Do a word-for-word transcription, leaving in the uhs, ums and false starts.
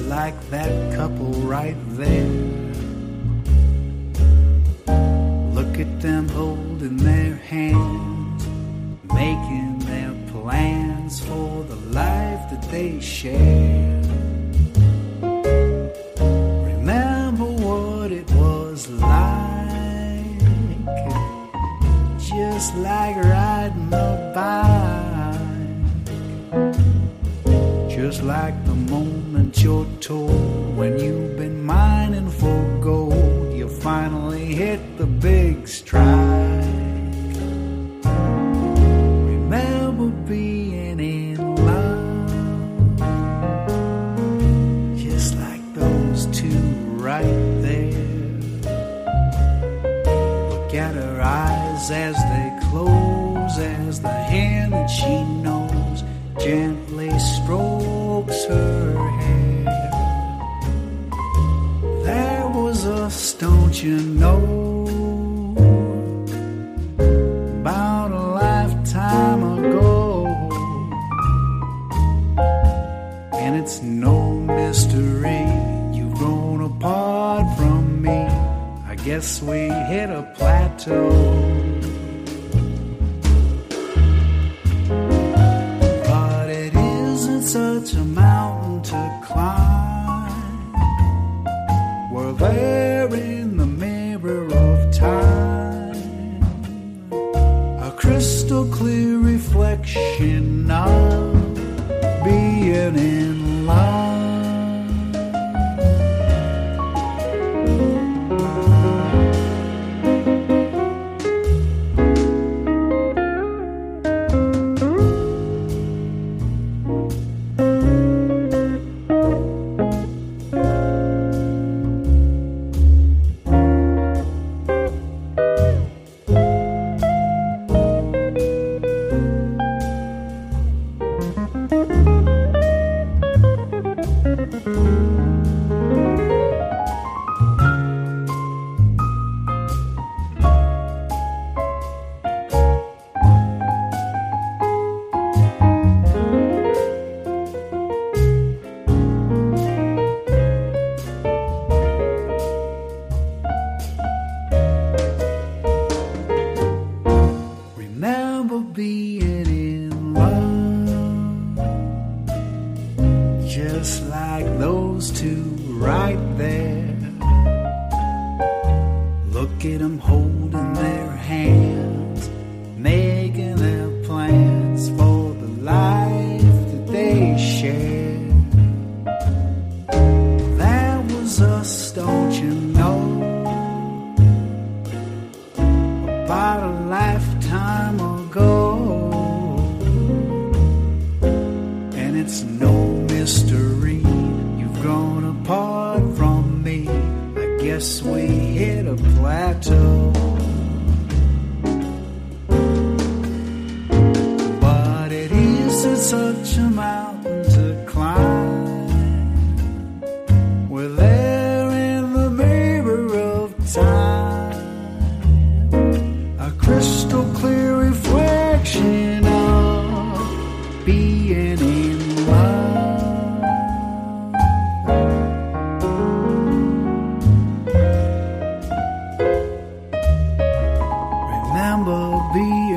like that couple right there. Look at them holding their hands, making their plans for the life that they share. Remember what it was like, just like riding a bike, just like the moment you're told when you've been mining for gold, you finally hit the big strike. Remember being in love, just like those two right there. Look at her eyes as they close, as the hand that she knows gently strokes her hair. There was us, don't you know, about a lifetime ago, and it's no mystery you've grown apart from me. I guess we hit a plateau. Such a mountain to climb. We're there in the mirror of time, a crystal clear reflection of being in love. Remember being in love, just like those two right there. Look at them holding their hands, making their plans for the life that they share. That was us, don't you know, about a lifetime ago, and it's no mystery you've grown apart from me. I guess we hit a plateau. But it isn't such a mountain to climb. We're there in the mirror of time, a crystal clear reflection of being in love. Remember being